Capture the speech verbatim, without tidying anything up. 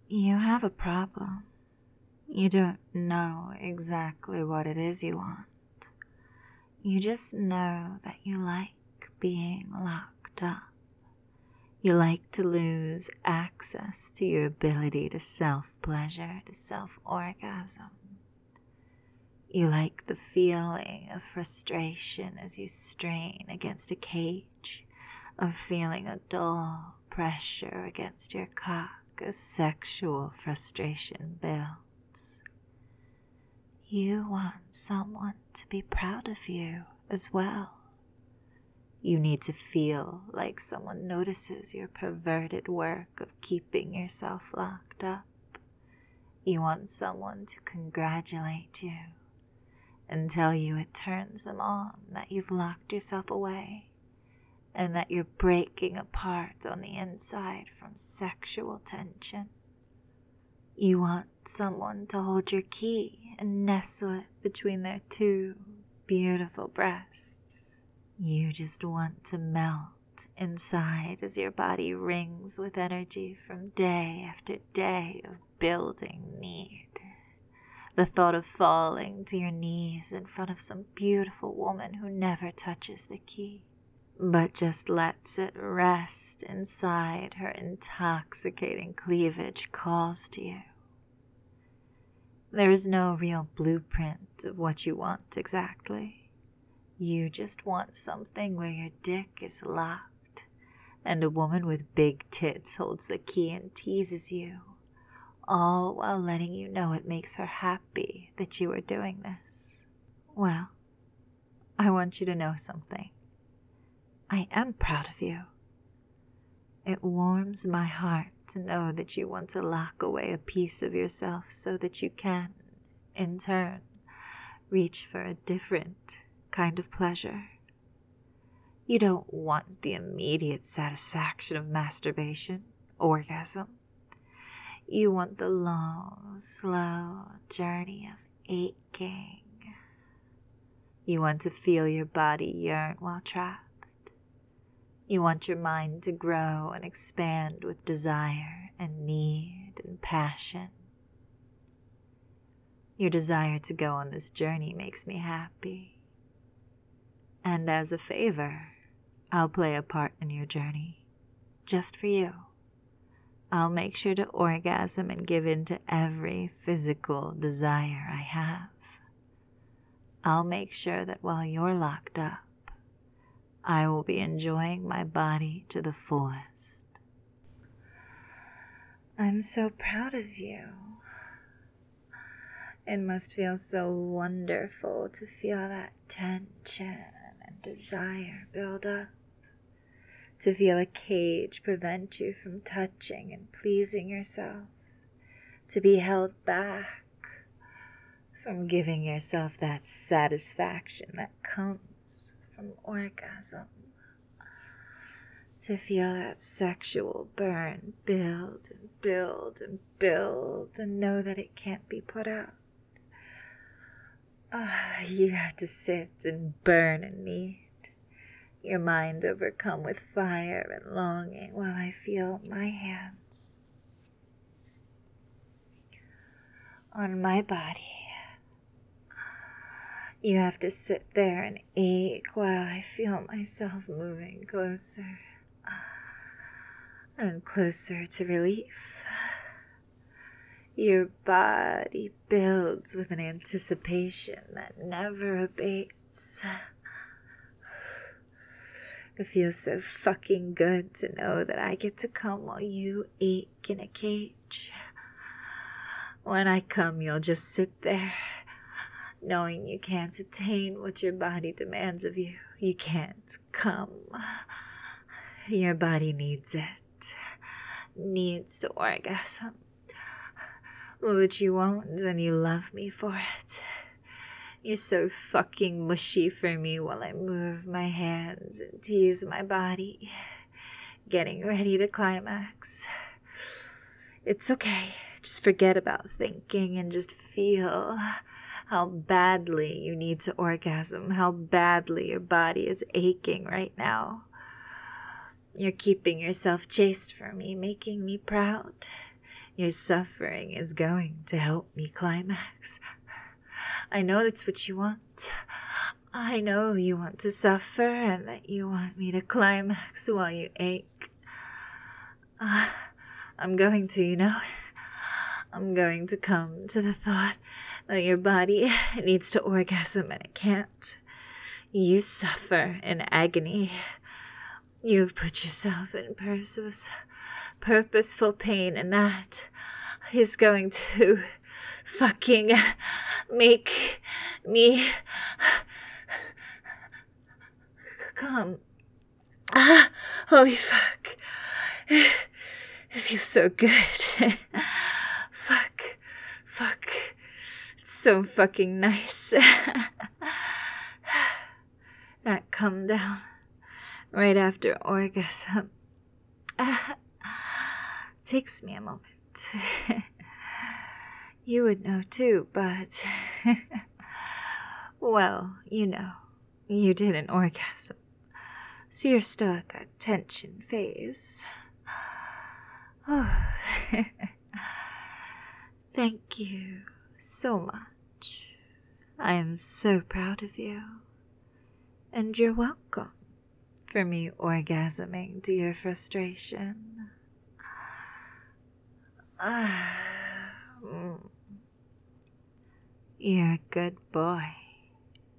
You have a problem. You don't know exactly what it is you want. You just know that you like being locked up. You like to lose access to your ability to self-pleasure, to self-orgasm. You like the feeling of frustration as you strain against a cage, of feeling a dull pressure against your cock as sexual frustration builds. You want someone to be proud of you as well. You need to feel like someone notices your perverted work of keeping yourself locked up. You want someone to congratulate you and tell you it turns them on that you've locked yourself away and that you're breaking apart on the inside from sexual tension. You want someone to hold your key and nestle it between their two beautiful breasts. You just want to melt inside as your body rings with energy from day after day of building need. The thought of falling to your knees in front of some beautiful woman who never touches the key, but just lets it rest inside her intoxicating cleavage calls to you. There is no real blueprint of what you want exactly. You just want something where your dick is locked and a woman with big tits holds the key and teases you, all while letting you know it makes her happy that you are doing this. Well, I want you to know something. I am proud of you. It warms my heart to know that you want to lock away a piece of yourself so that you can, in turn, reach for a different kind of pleasure. You don't want the immediate satisfaction of masturbation, orgasm. You want the long, slow journey of aching. You want to feel your body yearn while trapped. You want your mind to grow and expand with desire and need and passion. Your desire to go on this journey makes me happy. And as a favor, I'll play a part in your journey, just for you. I'll make sure to orgasm and give in to every physical desire I have. I'll make sure that while you're locked up, I will be enjoying my body to the fullest. I'm so proud of you. It must feel so wonderful to feel that tension and desire build up. To feel a cage prevent you from touching and pleasing yourself. To be held back from giving yourself that satisfaction that comes from orgasm. To feel that sexual burn build and build and build and know that it can't be put out. Ah, you have to sit and burn in need. Your mind overcome with fire and longing while I feel my hands on my body. You have to sit there and ache while I feel myself moving closer and closer to relief. Your body builds with an anticipation that never abates. It feels so fucking good to know that I get to come while you ache in a cage. When I come, you'll just sit there, knowing you can't attain what your body demands of you. You can't come. Your body needs it, needs to orgasm. But you won't, and you love me for it. You're so fucking mushy for me while I move my hands and tease my body, getting ready to climax. It's okay. Just forget about thinking and just feel how badly you need to orgasm, how badly your body is aching right now. You're keeping yourself chaste for me, making me proud. Your suffering is going to help me climax. I know that's what you want. I know you want to suffer and that you want me to climax while you ache. Uh, I'm going to, you know. I'm going to come to the thought that your body needs to orgasm and it can't. You suffer in agony. You've put yourself in purpose, purposeful pain, and that is going to fucking make me come. Ah, holy fuck. It feels so good. Fuck. Fuck. It's so fucking nice. That come down right after orgasm takes me a moment. You would know too, but well, you know, you didn't orgasm, so you're still at that tension phase. Oh. Thank you so much. I am so proud of you. And you're welcome for me orgasming to your frustration. You're a good boy.